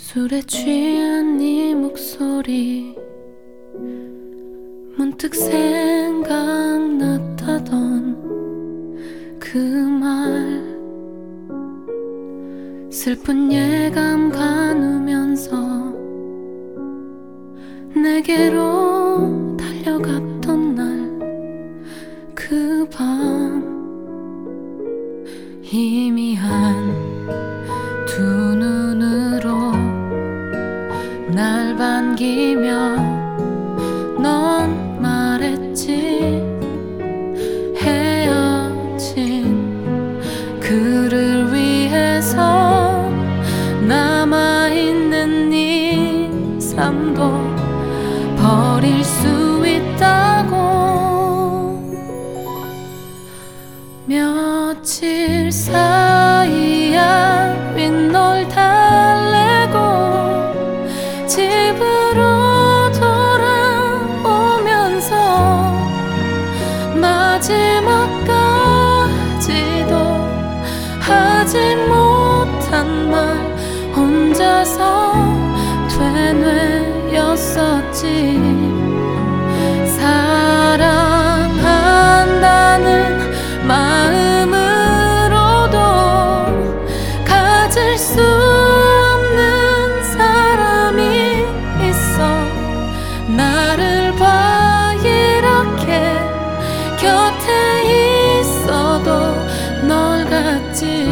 술에 취한 네 목소리 문득 생각났다던 그 말 슬픈 예감 가누면서 내게로 달려갔던 날 그 밤 희미한 두 눈으로 날 반기며 넌 말했지 헤어진 그를 위해서 남아있는 네 삶도 버릴 수 있다고. 며칠 사이야 윗널 달래고 집으로 돌아오면서 마지막까지도 하지 못한 말 혼자서 되뇌였었지. 사랑한다는 마음으로도 가질 수 없는 사람이 있어. 나를 봐 이렇게 곁에 있어도 널 갖지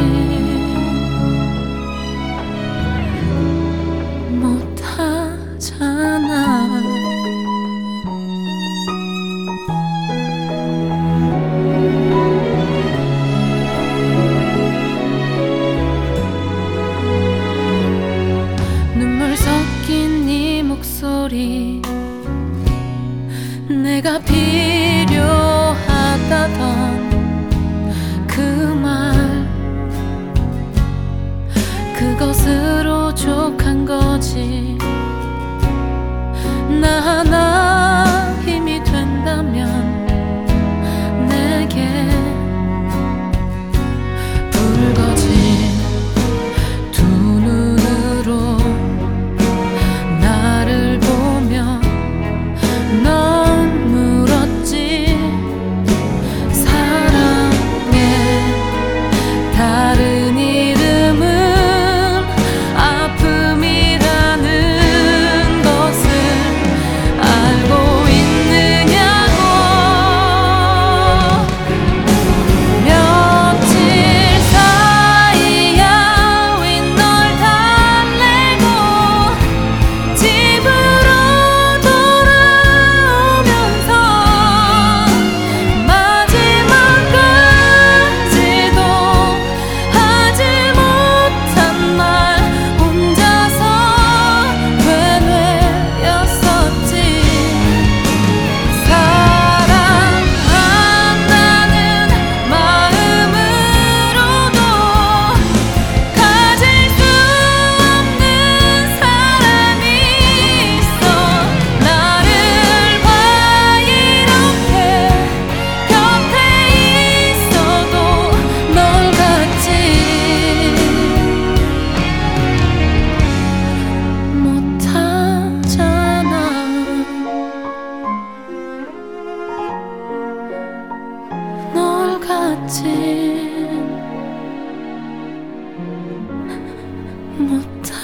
못하잖아. 눈물 섞인 네 목소리 내가 필요하다던 그 말 그것으로 족한 거지. 나 하나 힘이 된다면 내게 붉어진 두 눈으로 나를 보며 넌 물었지. 사랑의 다른 이름은 아픔이라는 것을 알고 있느냐고. 며칠 사이야 윗널 달래고 집으로 돌아오면서 마지막까지도 하지 못한 말 혼자서 되뇌였었지. 사랑한다는 마음으로도 가질 수 없는 사람이 있어. 나를 봐 이렇게 곁에 있어도 널 갖지 못하잖아. 널 갖지 못하